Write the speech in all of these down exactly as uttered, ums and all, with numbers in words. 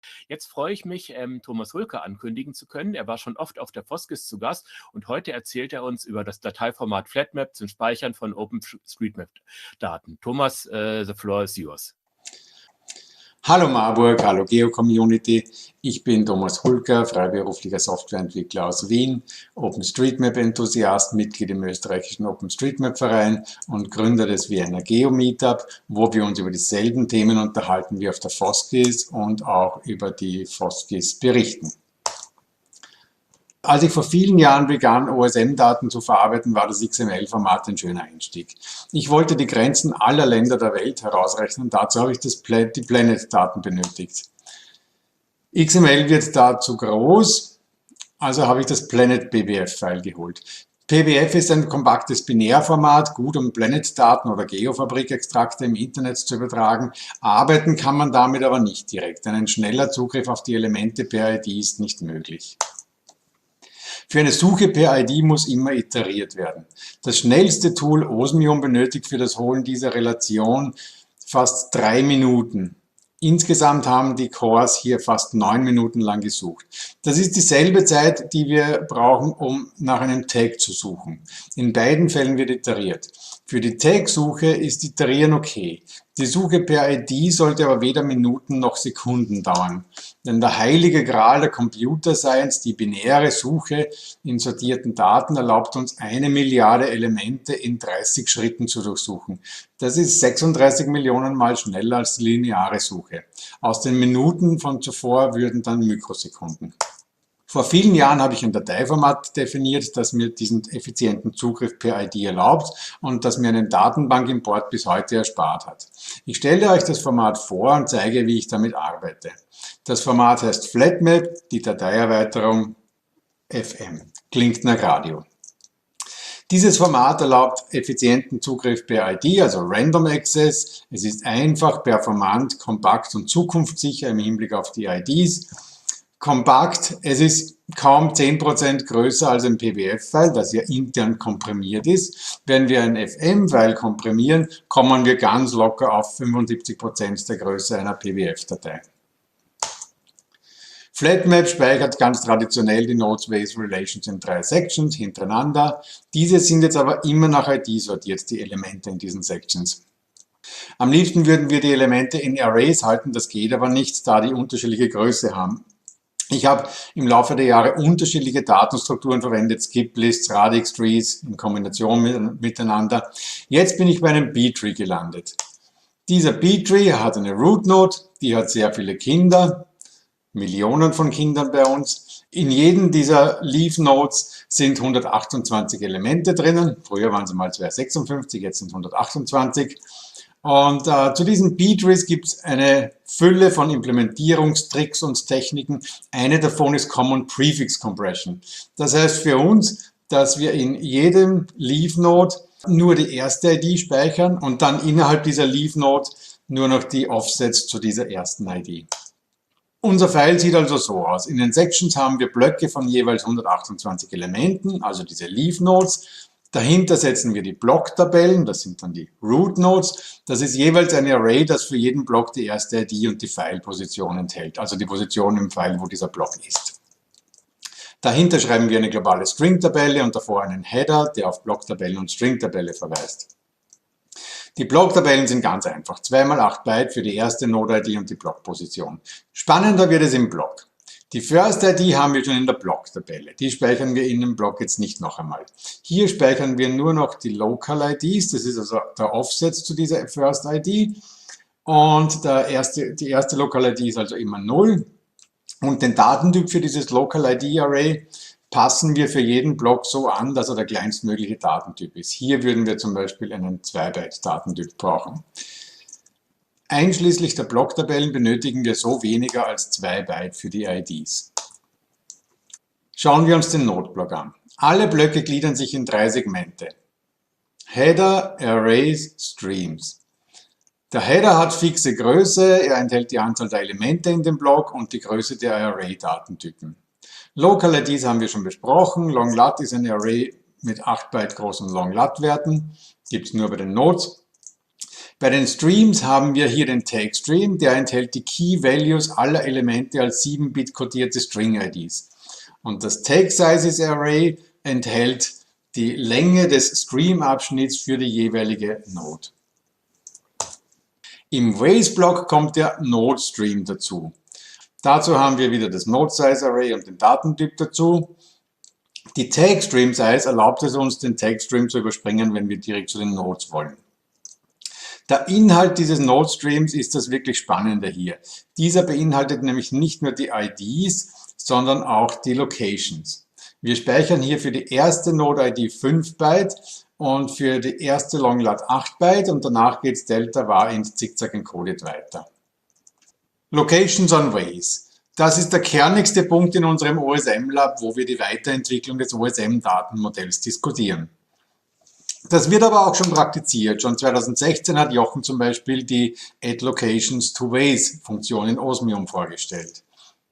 Jetzt freue ich mich, ähm, Thomas Hulke ankündigen zu können. Er war schon oft auf der Foskis zu Gast und heute erzählt er uns über das Dateiformat Flatmap zum Speichern von OpenStreetMap-Daten. Thomas, äh, the floor is yours. Hallo Marburg, hallo Geo-Community. Ich bin Thomas Hulker, freiberuflicher Softwareentwickler aus Wien, OpenStreetMap-Enthusiast, Mitglied im österreichischen OpenStreetMap-Verein und Gründer des Vienna Geo-Meetup, wo wir uns über dieselben Themen unterhalten wie auf der Foskis und auch über die Foskis berichten. Als ich vor vielen Jahren begann, O S M-Daten zu verarbeiten, war das X M L-Format ein schöner Einstieg. Ich wollte die Grenzen aller Länder der Welt herausrechnen, dazu habe ich das Pla die Planet-Daten benötigt. X M L wird da zu groß, also habe ich das Planet P B F-File geholt. P B F ist ein kompaktes Binärformat, gut um Planet-Daten oder Geofabrik-Extrakte im Internet zu übertragen. Arbeiten kann man damit aber nicht direkt, denn ein schneller Zugriff auf die Elemente per I D ist nicht möglich. Für eine Suche per I D muss immer iteriert werden. Das schnellste Tool Osmium benötigt für das Holen dieser Relation fast drei Minuten. Insgesamt haben die Cores hier fast neun Minuten lang gesucht. Das ist dieselbe Zeit, die wir brauchen, um nach einem Tag zu suchen. In beiden Fällen wird iteriert. Für die Tag-Suche ist Iterieren okay. Die Suche per I D sollte aber weder Minuten noch Sekunden dauern. Denn der heilige Gral der Computer Science, die binäre Suche in sortierten Daten, erlaubt uns eine Milliarde Elemente in dreißig Schritten zu durchsuchen. Das ist sechsunddreißig Millionen Mal schneller als die lineare Suche. Aus den Minuten von zuvor würden dann Mikrosekunden. Vor vielen Jahren habe ich ein Dateiformat definiert, das mir diesen effizienten Zugriff per I D erlaubt und das mir einen Datenbankimport bis heute erspart hat. Ich stelle euch das Format vor und zeige, wie ich damit arbeite. Das Format heißt Flatmap, die Dateierweiterung F M. Klingt nach Radio. Dieses Format erlaubt effizienten Zugriff per I D, also Random Access. Es ist einfach, performant, kompakt und zukunftssicher im Hinblick auf die I Ds. Kompakt, es ist kaum zehn Prozent größer als ein P B F-File, das ja intern komprimiert ist. Wenn wir ein F M-File komprimieren, kommen wir ganz locker auf fünfundsiebzig Prozent der Größe einer P B F-Datei. Flatmap speichert ganz traditionell die Nodes-Base Relations in drei Sections hintereinander. Diese sind jetzt aber immer nach I D sortiert, die Elemente in diesen Sections. Am liebsten würden wir die Elemente in Arrays halten, das geht aber nicht, da die unterschiedliche Größe haben. Ich habe im Laufe der Jahre unterschiedliche Datenstrukturen verwendet, Skip-Lists, Radix-Trees in Kombination mit, miteinander. Jetzt bin ich bei einem B-Tree gelandet. Dieser B-Tree hat eine Root-Node, die hat sehr viele Kinder, Millionen von Kindern bei uns. In jedem dieser Leaf-Nodes sind hundertachtundzwanzig Elemente drinnen. Früher waren es mal zweihundertsechsundfünfzig, jetzt sind hundertachtundzwanzig. Und äh, zu diesen B-Trees gibt es eine Fülle von Implementierungstricks und Techniken. Eine davon ist Common Prefix Compression. Das heißt für uns, dass wir in jedem Leaf-Node nur die erste I D speichern und dann innerhalb dieser Leaf-Node nur noch die Offsets zu dieser ersten I D. Unser File sieht also so aus. In den Sections haben wir Blöcke von jeweils hundertachtundzwanzig Elementen, also diese Leaf-Nodes. Dahinter setzen wir die Blocktabellen, das sind dann die Root-Nodes. Das ist jeweils ein Array, das für jeden Block die erste I D und die File-Position enthält, also die Position im File, wo dieser Block ist. Dahinter schreiben wir eine globale String-Tabelle und davor einen Header, der auf Blocktabelle und String-Tabelle verweist. Die Blocktabellen sind ganz einfach, zwei mal acht Byte für die erste Node I D und die Blockposition. Spannender wird es im Block. Die First I D haben wir schon in der Blocktabelle. Die speichern wir in dem Block jetzt nicht noch einmal. Hier speichern wir nur noch die Local I Ds. Das ist also der Offset zu dieser First I D. Und der erste, die erste Local I D ist also immer null. Und den Datentyp für dieses Local I D Array passen wir für jeden Block so an, dass er der kleinstmögliche Datentyp ist. Hier würden wir zum Beispiel einen zwei Byte Datentyp brauchen. Einschließlich der Blocktabellen benötigen wir so weniger als zwei Byte für die I Ds. Schauen wir uns den Node-Block an. Alle Blöcke gliedern sich in drei Segmente. Header, Arrays, Streams. Der Header hat fixe Größe, er enthält die Anzahl der Elemente in dem Block und die Größe der Array-Datentypen. Local I Ds haben wir schon besprochen. Long-Lat ist ein Array mit acht Byte großen Long-Lat-Werten, gibt es nur bei den Nodes. Bei den Streams haben wir hier den Tag Stream, der enthält die Key Values aller Elemente als sieben Bit kodierte String I Ds. Und das Tag Sizes Array enthält die Länge des Stream-Abschnitts für die jeweilige Node. Im Ways-Block kommt der Node-Stream dazu. Dazu haben wir wieder das Node-Size-Array und den Datentyp dazu. Die Tag-Stream-Size erlaubt es uns, den Tag-Stream zu überspringen, wenn wir direkt zu den Nodes wollen. Der Inhalt dieses Node-Streams ist das wirklich Spannende hier. Dieser beinhaltet nämlich nicht nur die I Ds, sondern auch die Locations. Wir speichern hier für die erste Node-I D fünf Byte und für die erste Long-Lat acht Byte und danach geht es Delta var int zickzack encoded weiter. Locations on Ways. Das ist der kernigste Punkt in unserem O S M-Lab, wo wir die Weiterentwicklung des O S M-Datenmodells diskutieren. Das wird aber auch schon praktiziert. Schon zweitausendsechzehn hat Jochen zum Beispiel die Add Locations to Ways-Funktion in Osmium vorgestellt.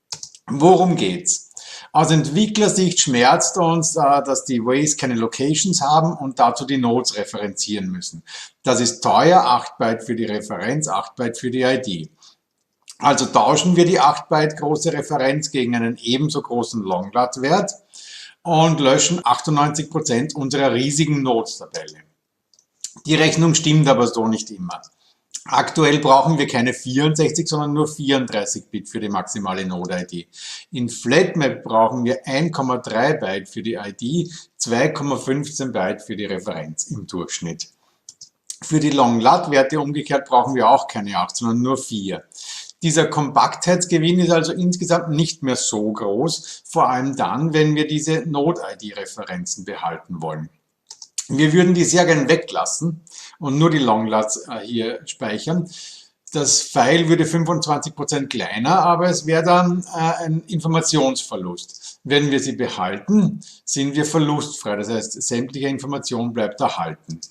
Worum geht's? Aus Entwicklersicht schmerzt uns, dass die Ways keine Locations haben und dazu die Nodes referenzieren müssen. Das ist teuer, acht Byte für die Referenz, acht Byte für die I D. Also tauschen wir die acht Byte große Referenz gegen einen ebenso großen Long-Lat-Wert und löschen achtundneunzig Prozent unserer riesigen Nodes-Tabelle. Die Rechnung stimmt aber so nicht immer. Aktuell brauchen wir keine vierundsechzig, sondern nur vierunddreißig Bit für die maximale Node-I D. In FlatMap brauchen wir eins Komma drei Byte für die I D, zwei Komma fünfzehn Byte für die Referenz im Durchschnitt. Für die Long-Lat-Werte umgekehrt brauchen wir auch keine acht, sondern nur vier. Dieser Kompaktheitsgewinn ist also insgesamt nicht mehr so groß, vor allem dann, wenn wir diese Node-I D-Referenzen behalten wollen. Wir würden die sehr gern weglassen und nur die Long-Lats hier speichern. Das File würde fünfundzwanzig Prozent kleiner, aber es wäre dann ein Informationsverlust. Wenn wir sie behalten, sind wir verlustfrei, das heißt, sämtliche Information bleibt erhalten.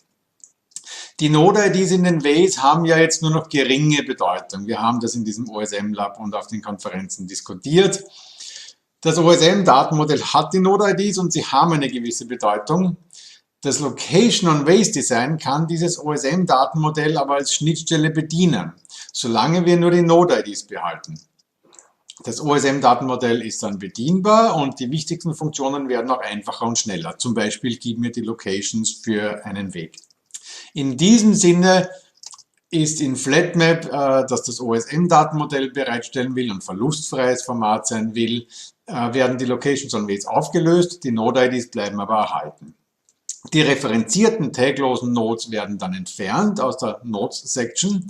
Die Node-I Ds in den Ways haben ja jetzt nur noch geringe Bedeutung. Wir haben das in diesem O S M-Lab und auf den Konferenzen diskutiert. Das O S M-Datenmodell hat die Node-I Ds und sie haben eine gewisse Bedeutung. Das Location-on-Ways-Design kann dieses O S M-Datenmodell aber als Schnittstelle bedienen, solange wir nur die Node-I Ds behalten. Das O S M-Datenmodell ist dann bedienbar und die wichtigsten Funktionen werden auch einfacher und schneller. Zum Beispiel gib mir die Locations für einen Weg. In diesem Sinne ist in FlatMap, äh, dass das O S M-Datenmodell bereitstellen will und verlustfreies Format sein will, äh, werden die Locations on Ways aufgelöst, die Node-I Ds bleiben aber erhalten. Die referenzierten taglosen Nodes werden dann entfernt aus der Nodes-Section,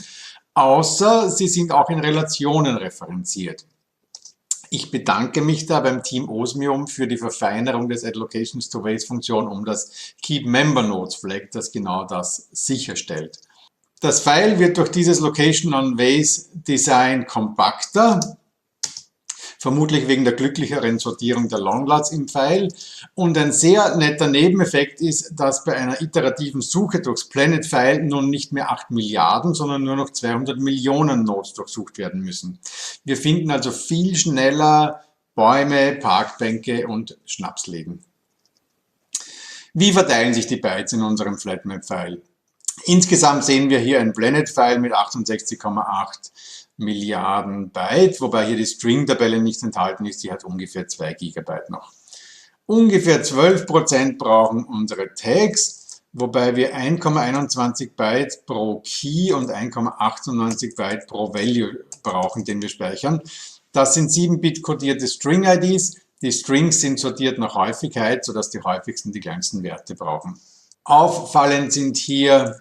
außer sie sind auch in Relationen referenziert. Ich bedanke mich da beim Team Osmium für die Verfeinerung des Add Locations to Ways Funktion um das Keep Member Nodes Flag, das genau das sicherstellt. Das File wird durch dieses Location on Ways Design kompakter, vermutlich wegen der glücklicheren Sortierung der Longlats im File. Und ein sehr netter Nebeneffekt ist, dass bei einer iterativen Suche durchs Planet-File nun nicht mehr acht Milliarden, sondern nur noch zweihundert Millionen Nodes durchsucht werden müssen. Wir finden also viel schneller Bäume, Parkbänke und Schnapsläden. Wie verteilen sich die Bytes in unserem FlatMap-File? Insgesamt sehen wir hier ein Planet-File mit achtundsechzig Komma acht Milliarden Byte, wobei hier die String-Tabelle nicht enthalten ist, die hat ungefähr zwei Gigabyte noch. Ungefähr zwölf Prozent brauchen unsere Tags, wobei wir eins Komma einundzwanzig Byte pro Key und eins Komma achtundneunzig Byte pro Value brauchen, den wir speichern. Das sind sieben Bit kodierte String-I Ds. Die Strings sind sortiert nach Häufigkeit, sodass die häufigsten die kleinsten Werte brauchen. Auffallend sind hier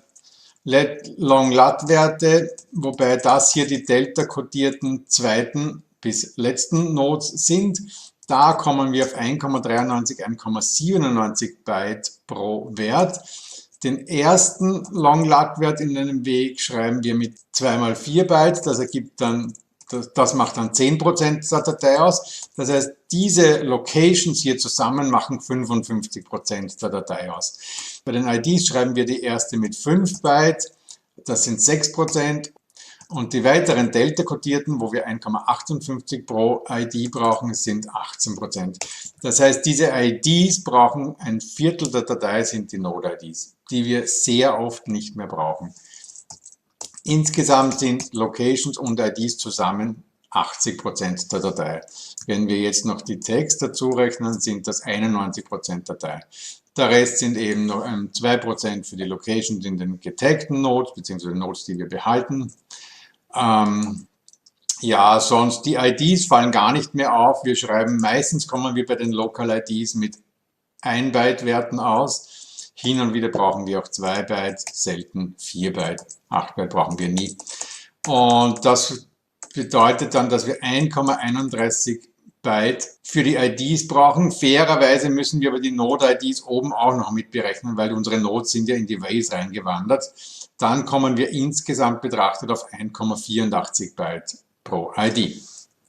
Long-Lat-Werte, wobei das hier die delta-kodierten zweiten bis letzten Nodes sind. Da kommen wir auf eins Komma dreiundneunzig, eins Komma siebenundneunzig Byte pro Wert. Den ersten Long-Lat-Wert in einem Weg schreiben wir mit zwei mal vier Byte, das ergibt dann, das, das macht dann zehn Prozent der Datei aus. Das heißt, diese Locations hier zusammen machen fünfundfünfzig Prozent der Datei aus. Bei den I Ds schreiben wir die erste mit fünf Byte, das sind sechs Prozent. Und die weiteren Delta-kodierten, wo wir eins Komma achtundfünfzig pro I D brauchen, sind achtzehn Prozent. Das heißt, diese I Ds brauchen ein Viertel der Datei, sind die Node-I Ds, die wir sehr oft nicht mehr brauchen. Insgesamt sind Locations und I Ds zusammen achtzig Prozent der Datei. Wenn wir jetzt noch die Tags dazu rechnen, sind das einundneunzig Prozent der Datei. Der Rest sind eben noch zwei Prozent für die Locations in den getagten Nodes, beziehungsweise Nodes, die wir behalten. Ähm, ja, sonst die I Ds fallen gar nicht mehr auf. Wir schreiben, meistens kommen wir bei den Local I Ds mit ein Byte Werten aus. Hin und wieder brauchen wir auch zwei Byte, selten vier Byte. acht Byte brauchen wir nie. Und das bedeutet dann, dass wir eins Komma einunddreißig Byte für die I Ds brauchen. Fairerweise müssen wir aber die Node-I Ds oben auch noch mit berechnen, weil unsere Nodes sind ja in die Ways reingewandert. Dann kommen wir insgesamt betrachtet auf eins Komma vierundachtzig Byte pro I D.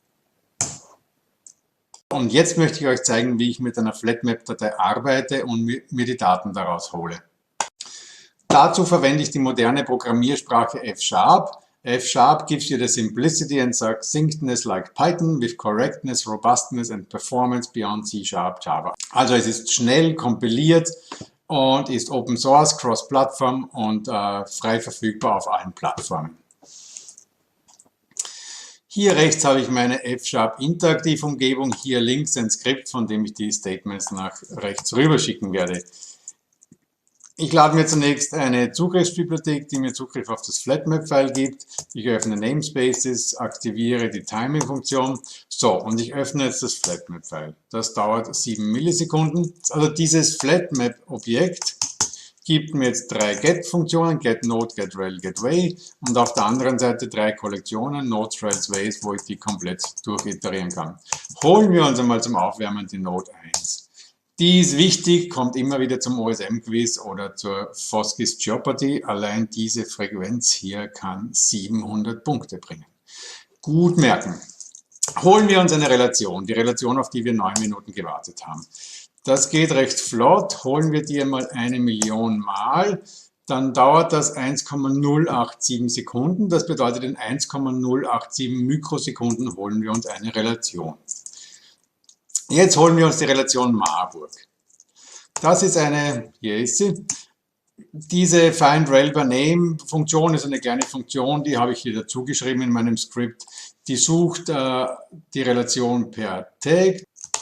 Und jetzt möchte ich euch zeigen, wie ich mit einer Flatmap-Datei arbeite und mir die Daten daraus hole. Dazu verwende ich die moderne Programmiersprache F Sharp. F Sharp gives you the simplicity and succinctness like Python with correctness, robustness and performance beyond C Sharp Java. Also es ist schnell kompiliert und ist Open Source, Cross-Plattform und äh, frei verfügbar auf allen Plattformen. Hier rechts habe ich meine F Sharp Interaktiv-Umgebung, hier links ein Skript, von dem ich die Statements nach rechts rüber schicken werde. Ich lade mir zunächst eine Zugriffsbibliothek, die mir Zugriff auf das Flatmap-File gibt. Ich öffne Namespaces, aktiviere die Timing-Funktion. So, und ich öffne jetzt das Flatmap-File. Das dauert sieben Millisekunden. Also dieses Flatmap-Objekt gibt mir jetzt drei Get-Funktionen, GetNode, GetRel, GetWay, und auf der anderen Seite drei Kollektionen, Nodes, Rels, Ways, wo ich die komplett durchiterieren kann. Holen wir uns einmal zum Aufwärmen die Node eins. Die ist wichtig, kommt immer wieder zum O S M-Quiz oder zur Foskis Jeopardy. Allein diese Frequenz hier kann siebenhundert Punkte bringen. Gut merken. Holen wir uns eine Relation, die Relation, auf die wir neun Minuten gewartet haben. Das geht recht flott. Holen wir die einmal eine Million Mal, dann dauert das eins Komma null acht sieben Sekunden. Das bedeutet, in eins Komma null acht sieben Mikrosekunden holen wir uns eine Relation. Jetzt holen wir uns die Relation Marburg. Das ist eine, hier ist sie. Diese FindRel-by-Name-Funktion ist eine kleine Funktion, die habe ich hier dazu geschrieben in meinem Skript. Die sucht äh, die Relation per Tag.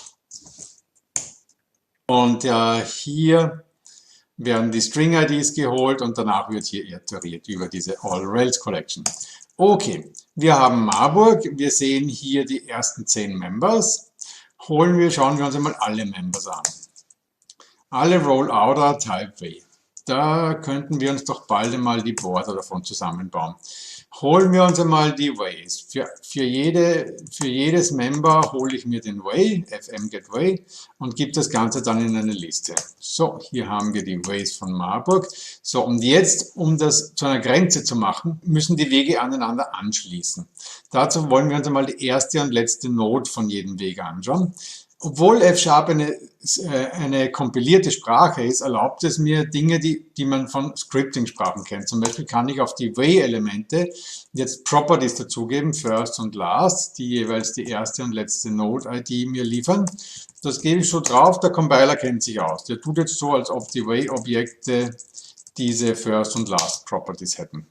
Und äh, hier werden die String-I Ds geholt und danach wird hier iteriert über diese All-Rels-Collection. Okay, wir haben Marburg, wir sehen hier die ersten zehn Members. Holen wir, schauen wir uns einmal alle Members an. Alle Rollouter Type Way. Da könnten wir uns doch bald einmal die Border davon zusammenbauen. Holen wir uns einmal die Ways. Für, für, jede, für jedes Member hole ich mir den Way, fmGetWay, und gebe das Ganze dann in eine Liste. So, hier haben wir die Ways von Marburg. So, und jetzt, um das zu einer Grenze zu machen, müssen die Wege aneinander anschließen. Dazu wollen wir uns einmal die erste und letzte Node von jedem Weg anschauen. Obwohl F Sharp eine, eine kompilierte Sprache ist, erlaubt es mir Dinge, die, die man von Scripting-Sprachen kennt. Zum Beispiel kann ich auf die Way-Elemente jetzt Properties dazugeben, First und Last, die jeweils die erste und letzte Node-I D mir liefern. Das gebe ich so drauf, der Compiler kennt sich aus. Der tut jetzt so, als ob die Way-Objekte diese First und Last Properties hätten.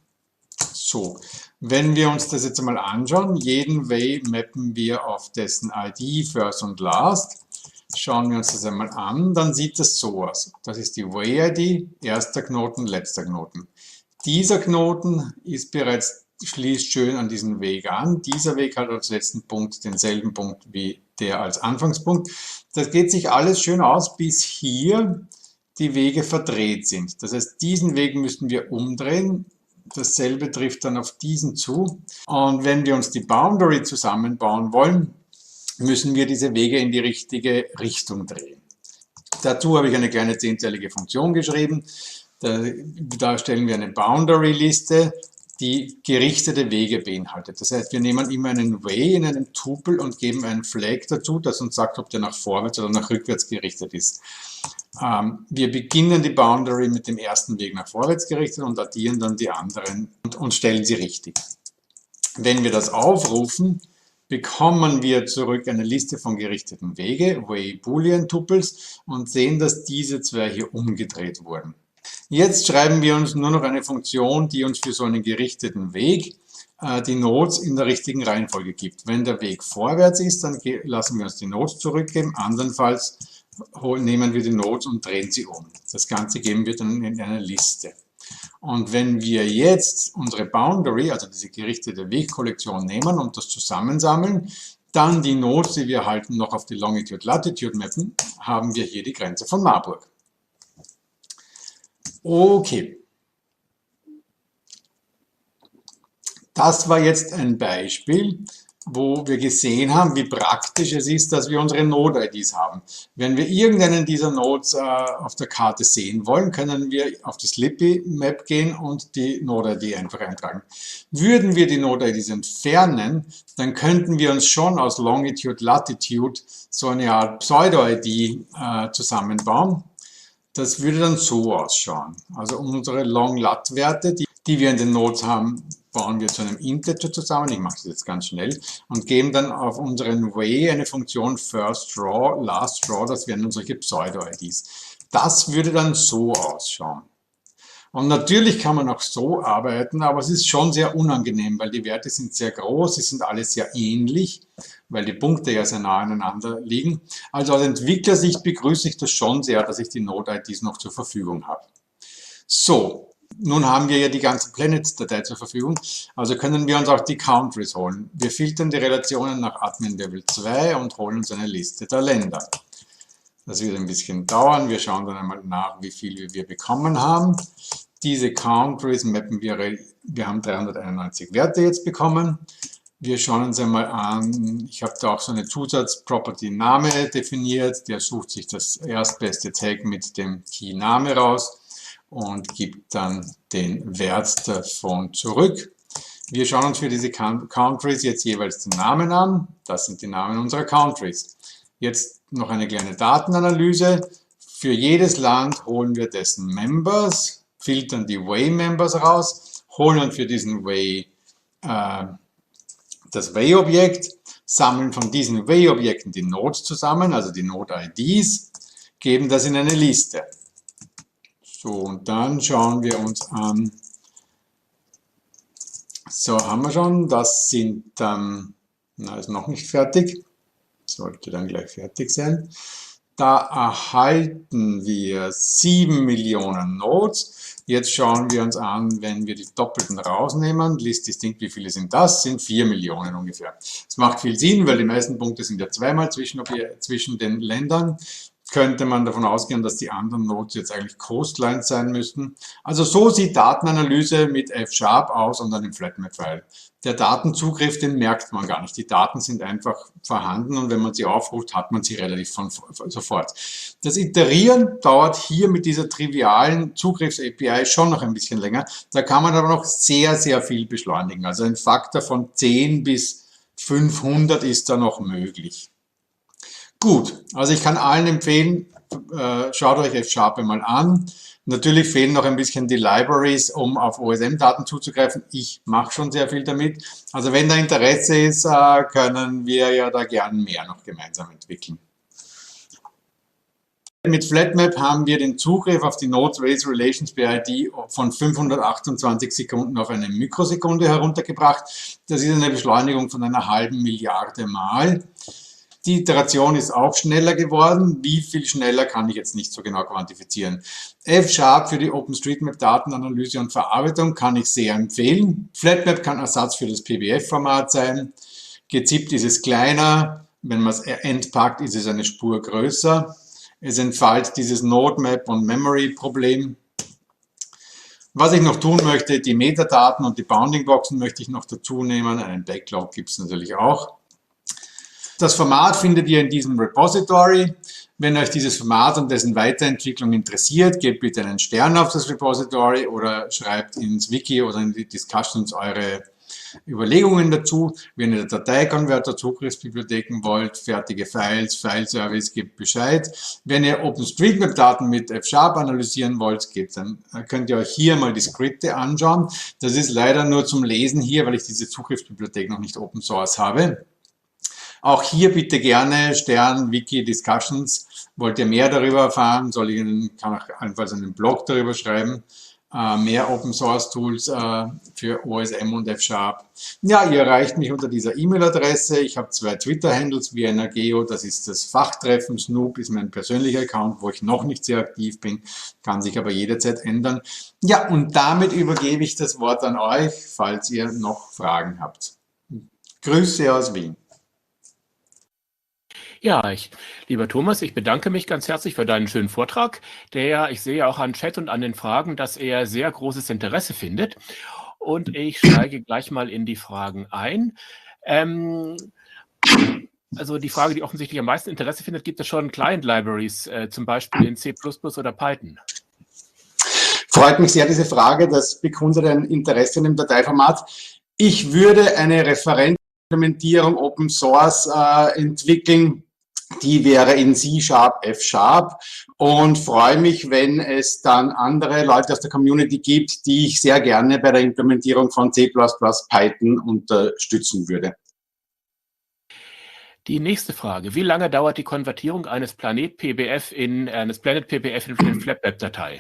So, wenn wir uns das jetzt einmal anschauen, jeden Way mappen wir auf dessen I D, First und Last. Schauen wir uns das einmal an, dann sieht das so aus. Das ist die Way-I D, erster Knoten, letzter Knoten. Dieser Knoten ist bereits, schließt schön an diesen Weg an. Dieser Weg hat als letzten Punkt denselben Punkt wie der als Anfangspunkt. Das geht sich alles schön aus, bis hier die Wege verdreht sind. Das heißt, diesen Weg müssen wir umdrehen. Dasselbe trifft dann auf diesen zu. Und wenn wir uns die Boundary zusammenbauen wollen, müssen wir diese Wege in die richtige Richtung drehen. Dazu habe ich eine kleine zehnteilige Funktion geschrieben. Da, da stellen wir eine Boundary-Liste, die gerichtete Wege beinhaltet. Das heißt, wir nehmen immer einen Way in einem Tupel und geben einen Flag dazu, das uns sagt, ob der nach vorwärts oder nach rückwärts gerichtet ist. Ähm, wir beginnen die Boundary mit dem ersten Weg nach vorwärts gerichtet und addieren dann die anderen und, und stellen sie richtig. Wenn wir das aufrufen, bekommen wir zurück eine Liste von gerichteten Wege, Way Boolean Tupels, und sehen, dass diese zwei hier umgedreht wurden. Jetzt schreiben wir uns nur noch eine Funktion, die uns für so einen gerichteten Weg äh, die Nodes in der richtigen Reihenfolge gibt. Wenn der Weg vorwärts ist, dann lassen wir uns die Nodes zurückgeben, andernfalls nehmen wir die Nodes und drehen sie um. Das Ganze geben wir dann in eine Liste. Und wenn wir jetzt unsere Boundary, also diese gerichtete Wegkollektion nehmen und das zusammensammeln, dann die Nodes, die wir halten, noch auf die Longitude-Latitude mappen, haben wir hier die Grenze von Marburg. Okay. Das war jetzt ein Beispiel, wo wir gesehen haben, wie praktisch es ist, dass wir unsere Node-I Ds haben. Wenn wir irgendeinen dieser Nodes äh, auf der Karte sehen wollen, können wir auf die Slippy-Map gehen und die Node-I D einfach eintragen. Würden wir die Node-I Ds entfernen, dann könnten wir uns schon aus Longitude, Latitude so eine Art Pseudo-I D äh, zusammenbauen. Das würde dann so ausschauen. Also unsere Long-Lat-Werte, die, die wir in den Nodes haben, bauen wir zu einem Integer zusammen, ich mache das jetzt ganz schnell, und geben dann auf unseren Way eine Funktion First Draw, Last Draw, das wären dann solche Pseudo-I Ds. Das würde dann so ausschauen. Und natürlich kann man auch so arbeiten, aber es ist schon sehr unangenehm, weil die Werte sind sehr groß, sie sind alle sehr ähnlich, weil die Punkte ja sehr nah aneinander liegen. Also aus Entwicklersicht begrüße ich das schon sehr, dass ich die Node-I Ds noch zur Verfügung habe. So. Nun haben wir ja die ganze Planets-Datei zur Verfügung, also können wir uns auch die Countries holen. Wir filtern die Relationen nach Admin Level zwei und holen uns eine Liste der Länder. Das wird ein bisschen dauern, wir schauen dann einmal nach, wie viel wir bekommen haben. Diese Countries mappen wir, wir haben dreihunderteinundneunzig Werte jetzt bekommen. Wir schauen uns einmal an, ich habe da auch so eine Zusatz-Property-Name definiert, der sucht sich das erstbeste Tag mit dem Key-Name raus und gibt dann den Wert davon zurück. Wir schauen uns für diese Countries jetzt jeweils den Namen an. Das sind die Namen unserer Countries. Jetzt noch eine kleine Datenanalyse. Für jedes Land holen wir dessen Members, filtern die Way-Members raus, holen für diesen Way äh, das Way-Objekt, sammeln von diesen Way-Objekten die Nodes zusammen, also die Node-I Ds, geben das in eine Liste. So, und dann schauen wir uns an, so haben wir schon, das sind dann, na, ist noch nicht fertig, sollte dann gleich fertig sein. Da erhalten wir sieben Millionen Nodes. Jetzt schauen wir uns an, wenn wir die Doppelten rausnehmen, List distinct, wie viele sind das? Sind vier Millionen ungefähr. Das macht viel Sinn, weil die meisten Punkte sind ja zweimal zwischen, zwischen den Ländern. Könnte man davon ausgehen, dass die anderen Nodes jetzt eigentlich Coastlines sein müssten. Also so sieht Datenanalyse mit F-Sharp aus und einem Flatmap-File. Der Datenzugriff, den merkt man gar nicht. Die Daten sind einfach vorhanden und wenn man sie aufruft, hat man sie relativ von, sofort. Das Iterieren dauert hier mit dieser trivialen Zugriffs-A P I schon noch ein bisschen länger. Da kann man aber noch sehr, sehr viel beschleunigen. Also ein Faktor von zehn bis fünfhundert ist da noch möglich. Gut, also ich kann allen empfehlen, äh, schaut euch F-Sharp mal an. Natürlich fehlen noch ein bisschen die Libraries, um auf O S M-Daten zuzugreifen. Ich mache schon sehr viel damit. Also wenn da Interesse ist, äh, können wir ja da gern mehr noch gemeinsam entwickeln. Mit Flatmap haben wir den Zugriff auf die Nodes Race Relations B I D von fünfhundertachtundzwanzig Sekunden auf eine Mikrosekunde heruntergebracht. Das ist eine Beschleunigung von einer halben Milliarde Mal. Die Iteration ist auch schneller geworden. Wie viel schneller kann ich jetzt nicht so genau quantifizieren. F-Sharp für die OpenStreetMap-Datenanalyse und Verarbeitung kann ich sehr empfehlen. Flatmap kann Ersatz für das P D F-Format sein. Gezippt ist es kleiner. Wenn man es entpackt, ist es eine Spur größer. Es entfällt dieses Node-Map- und Memory-Problem. Was ich noch tun möchte, die Metadaten und die Bounding-Boxen möchte ich noch dazu nehmen. Einen Backlog gibt es natürlich auch. Das Format findet ihr in diesem Repository. Wenn euch dieses Format und dessen Weiterentwicklung interessiert, gebt bitte einen Stern auf das Repository oder schreibt ins Wiki oder in die Discussions eure Überlegungen dazu. Wenn ihr Dateikonverter, Zugriffsbibliotheken wollt, fertige Files, File-Service, gebt Bescheid. Wenn ihr OpenStreetMap-Daten mit F-Sharp analysieren wollt, gebt, dann könnt ihr euch hier mal die Skripte anschauen. Das ist leider nur zum Lesen hier, weil ich diese Zugriffsbibliothek noch nicht Open Source habe. Auch hier bitte gerne Stern, Wiki, Discussions Wollt ihr mehr darüber erfahren? Soll ich Ihnen, kann auch allenfalls einen Blog darüber schreiben? Äh, mehr Open Source Tools äh, für O S M und F-Sharp. Ja, ihr erreicht mich unter dieser E-Mail-Adresse. Ich habe zwei Twitter-Handles, Vienna Geo, das ist das Fachtreffen. Snoop ist mein persönlicher Account, wo ich noch nicht sehr aktiv bin, kann sich aber jederzeit ändern. Ja, und damit übergebe ich das Wort an euch, falls ihr noch Fragen habt. Grüße aus Wien. Ja, ich, lieber Thomas, ich bedanke mich ganz herzlich für deinen schönen Vortrag, der, ich sehe auch an Chat und an den Fragen, dass er sehr großes Interesse findet. Und ich steige gleich mal in die Fragen ein. Ähm, also die Frage, die offensichtlich am meisten Interesse findet, gibt es schon Client-Libraries, äh, zum Beispiel in C plus plus oder Python? Freut mich sehr, diese Frage. Das bekundet ein Interesse in dem Dateiformat. Ich würde eine Referenzimplementierung Open Source äh, entwickeln. Die wäre in C-Sharp, F-Sharp und freue mich, wenn es dann andere Leute aus der Community gibt, die ich sehr gerne bei der Implementierung von C plus plus, Python unterstützen würde. Die nächste Frage. Wie lange dauert die Konvertierung eines Planet P B F in eines Planet P B F in eine FlatWeb-Datei?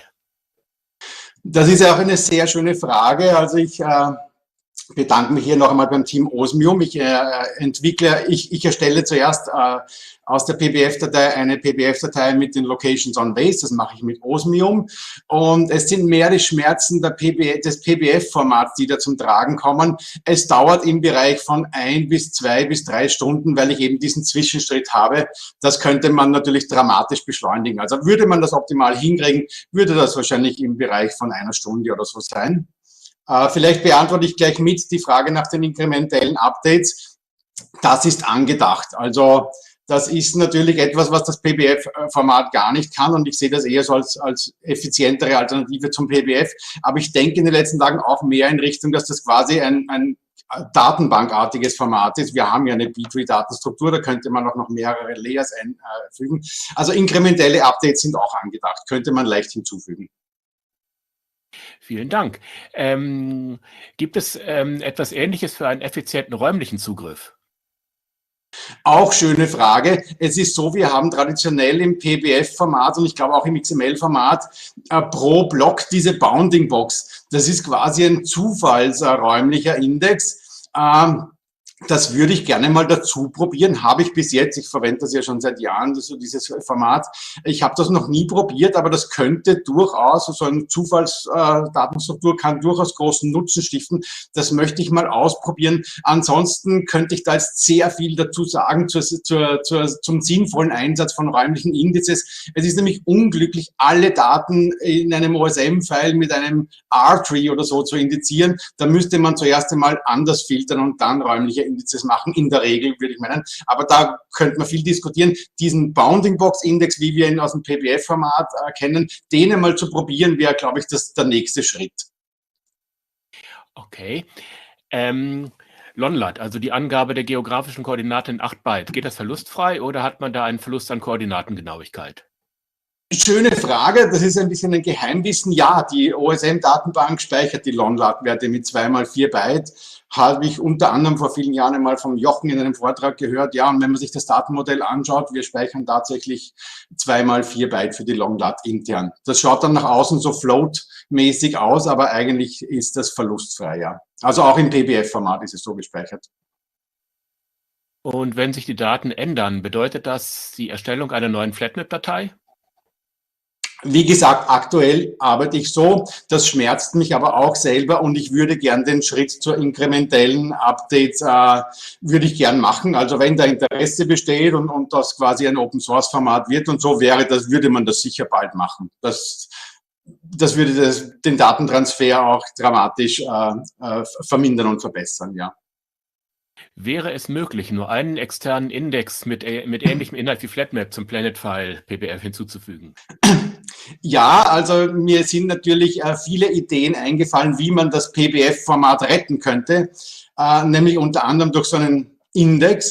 Das ist ja auch eine sehr schöne Frage. Also ich äh, bedanke mich hier noch einmal beim Team Osmium. Ich äh, entwickle, ich, ich erstelle zuerst äh, aus der P B F-Datei eine P B F-Datei mit den Locations on Base. Das mache ich mit Osmium. Und es sind mehr die Schmerzen der P B, des P B F-Formats, die da zum Tragen kommen. Es dauert im Bereich von ein bis zwei bis drei Stunden, weil ich eben diesen Zwischenschritt habe. Das könnte man natürlich dramatisch beschleunigen. Also würde man das optimal hinkriegen, würde das wahrscheinlich im Bereich von einer Stunde oder so sein. Uh, vielleicht beantworte ich gleich mit die Frage nach den inkrementellen Updates. Das ist angedacht. Also das ist natürlich etwas, was das P B F-Format gar nicht kann und ich sehe das eher so als, als effizientere Alternative zum P B F. Aber ich denke in den letzten Tagen auch mehr in Richtung, dass das quasi ein, ein Datenbankartiges Format ist. Wir haben ja eine B-Tree-Datenstruktur, da könnte man auch noch mehrere Layers einfügen. Also inkrementelle Updates sind auch angedacht, könnte man leicht hinzufügen. Vielen Dank. Ähm, gibt es ähm, etwas Ähnliches für einen effizienten räumlichen Zugriff? Auch schöne Frage. Es ist so, wir haben traditionell im P B F-Format und ich glaube auch im X M L-Format äh, pro Block diese Bounding Box. Das ist quasi ein zufallsräumlicher Index. Ähm, Das würde ich gerne mal dazu probieren. Habe ich bis jetzt. Ich verwende das ja schon seit Jahren, das, dieses Format. Ich habe das noch nie probiert, aber das könnte durchaus, so eine Zufallsdatenstruktur äh, kann durchaus großen Nutzen stiften. Das möchte ich mal ausprobieren. Ansonsten könnte ich da jetzt sehr viel dazu sagen zur, zur, zur, zum sinnvollen Einsatz von räumlichen Indizes. Es ist nämlich unglücklich, alle Daten in einem O S M-File mit einem R-Tree oder so zu indizieren. Da müsste man zuerst einmal anders filtern und dann räumliche Indizes machen, in der Regel, würde ich meinen. Aber da könnte man viel diskutieren. Diesen Bounding-Box-Index, wie wir ihn aus dem P B F-Format äh, kennen, den einmal zu probieren, wäre, glaube ich, das, der nächste Schritt. Okay. Ähm, Lonlat, also die Angabe der geografischen Koordinaten in acht Byte, geht das verlustfrei oder hat man da einen Verlust an Koordinatengenauigkeit? Schöne Frage, das ist ein bisschen ein Geheimwissen. Ja, die O S M-Datenbank speichert die Lonlat-Werte mit zwei mal vier Byte. Habe ich unter anderem vor vielen Jahren einmal vom Jochen in einem Vortrag gehört. Ja, und wenn man sich das Datenmodell anschaut, wir speichern tatsächlich zwei mal vier Byte für die Lonlat intern. Das schaut dann nach außen so float-mäßig aus, aber eigentlich ist das verlustfrei, ja. Also auch im P B F-Format ist es so gespeichert. Und wenn sich die Daten ändern, bedeutet das die Erstellung einer neuen FlatMap-Datei? Wie gesagt, aktuell arbeite ich so, das schmerzt mich aber auch selber und ich würde gern den Schritt zur inkrementellen Updates, äh, würde ich gern machen. Also wenn da Interesse besteht und, und das quasi ein Open-Source-Format wird und so wäre, das würde man das sicher bald machen. Das, das würde das, den Datentransfer auch dramatisch äh, äh, vermindern und verbessern, ja. Wäre es möglich, nur einen externen Index mit, mit ähnlichem Inhalt wie FlatMap zum Planet-File P B F hinzuzufügen? Ja, also mir sind natürlich äh, viele Ideen eingefallen, wie man das P B F-Format retten könnte, äh, nämlich unter anderem durch so einen Index.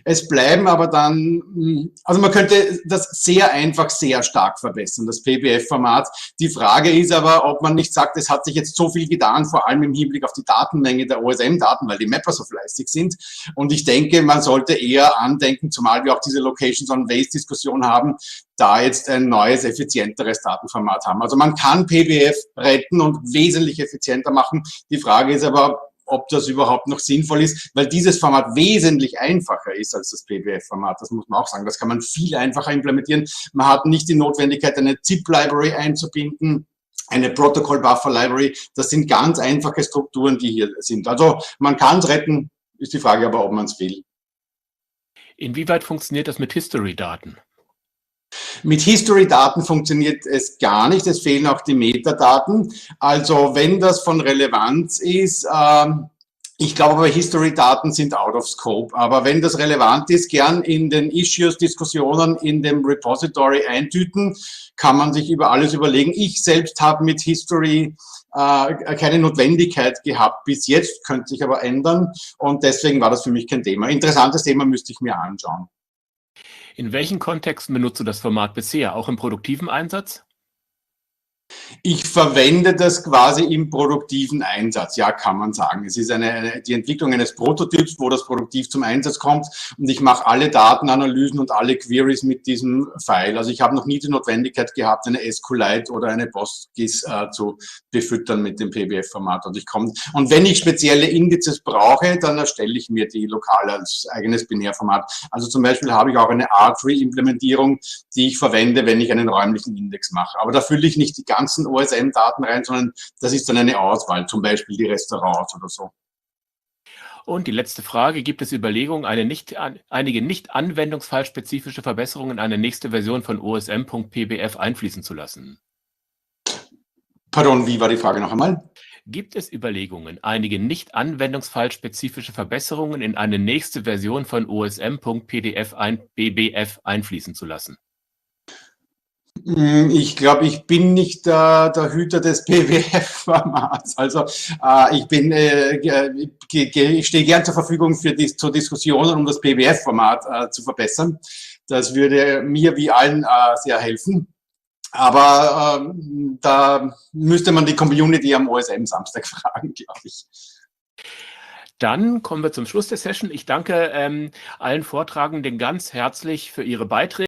Es bleiben aber dann, also man könnte das sehr einfach, sehr stark verbessern, das P B F-Format. Die Frage ist aber, ob man nicht sagt, es hat sich jetzt so viel getan, vor allem im Hinblick auf die Datenmenge der O S M-Daten, weil die Mapper so fleißig sind. Und ich denke, man sollte eher andenken, zumal wir auch diese Locations on Waste-Diskussion haben, da jetzt ein neues, effizienteres Datenformat haben. Also man kann P B F retten und wesentlich effizienter machen. Die Frage ist aber, ob das überhaupt noch sinnvoll ist, weil dieses Format wesentlich einfacher ist als das P B F-Format. Das muss man auch sagen. Das kann man viel einfacher implementieren. Man hat nicht die Notwendigkeit, eine ZIP-Library einzubinden, eine Protocol-Buffer-Library. Das sind ganz einfache Strukturen, die hier sind. Also man kann es retten, ist die Frage aber, ob man es will. Inwieweit funktioniert das mit History-Daten? Mit History-Daten funktioniert es gar nicht, es fehlen auch die Metadaten. Also wenn das von Relevanz ist, ähm, ich glaube aber History-Daten sind out of scope, aber wenn das relevant ist, gern in den Issues-Diskussionen in dem Repository eintüten, kann man sich über alles überlegen. Ich selbst habe mit History äh, keine Notwendigkeit gehabt bis jetzt, könnte sich aber ändern und deswegen war das für mich kein Thema. Interessantes Thema müsste ich mir anschauen. In welchen Kontexten benutzt du das Format bisher? Auch im produktiven Einsatz? Ich verwende das quasi im produktiven Einsatz, ja, kann man sagen. Es ist eine, eine, die Entwicklung eines Prototyps, wo das produktiv zum Einsatz kommt und ich mache alle Datenanalysen und alle Queries mit diesem File. Also ich habe noch nie die Notwendigkeit gehabt, eine SQLite oder eine PostGIS äh, zu befüttern mit dem P B F-Format. Und ich komme, und wenn ich spezielle Indizes brauche, dann erstelle ich mir die lokal als eigenes Binärformat. Also zum Beispiel habe ich auch eine R-Tree-Implementierung, die ich verwende, wenn ich einen räumlichen Index mache. Aber da fülle ich nicht die ganzen O S M-Daten rein, sondern das ist dann eine Auswahl, zum Beispiel die Restaurants oder so. Und die letzte Frage, gibt es Überlegungen, eine nicht, einige nicht anwendungsfallspezifische Verbesserungen in eine nächste Version von O S M Punkt P B F einfließen zu lassen? Pardon, wie war die Frage noch einmal? Gibt es Überlegungen, einige nicht anwendungsfallspezifische Verbesserungen in eine nächste Version von O S M Punkt P B F einfließen zu lassen? Ich glaube, ich bin nicht der, der Hüter des P B F-Formats. Also äh, ich bin, äh, ich stehe gern zur Verfügung für die, zur Diskussion, um das P B F-Format äh, zu verbessern. Das würde mir wie allen äh, sehr helfen. Aber äh, da müsste man die Community am O S M-Samstag fragen, glaube ich. Dann kommen wir zum Schluss der Session. Ich danke ähm, allen Vortragenden ganz herzlich für ihre Beiträge.